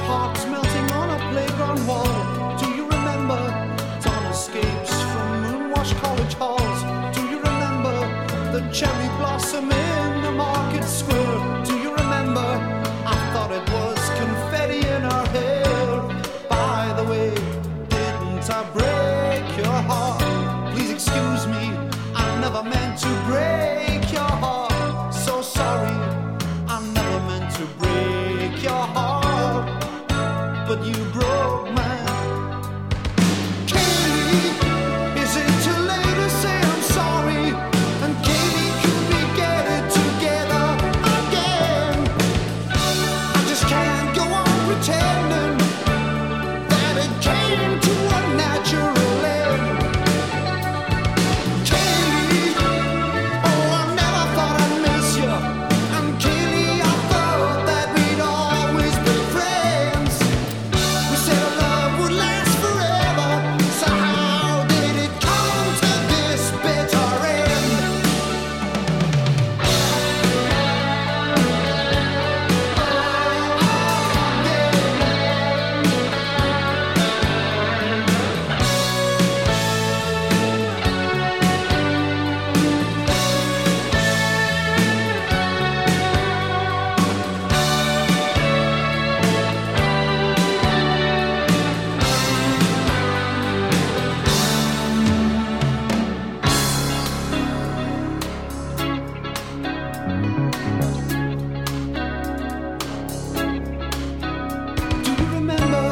hearts melting on a playground wall. Do you remember dawn escapes from moonwashed college halls? Do you remember the cherry blossom in the market square? Do you remember? I thought it was confetti in our hair. By the way, didn't I break your heart? Please excuse me, I never meant to break your heart. So sorry, I never meant to break your heart, but you broke mine. Katie, is it too late to say I'm sorry? And Katie, could we get it together again? I just can't go on pretending that it came to a natural end. Katie, oh, I never thought I'd miss you. And Katie, I thought that we'd always be friends. We said our love would last forever, so how did it come to this bitter end? Do you remember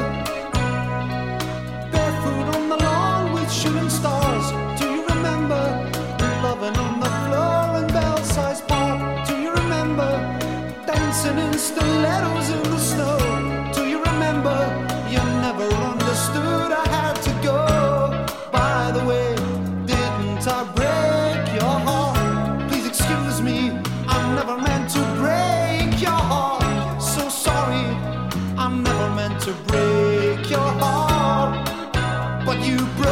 barefoot on the lawn with shooting stars? Do you remember loving on the floor in Belsize Park? Do you remember dancing in stilettos in the snow? Do you remember you never understood I had to go? By the way, didn't I break your heart? Please excuse me, I never meant to break your heart. So sorry, I never meant to break your heart, but you broke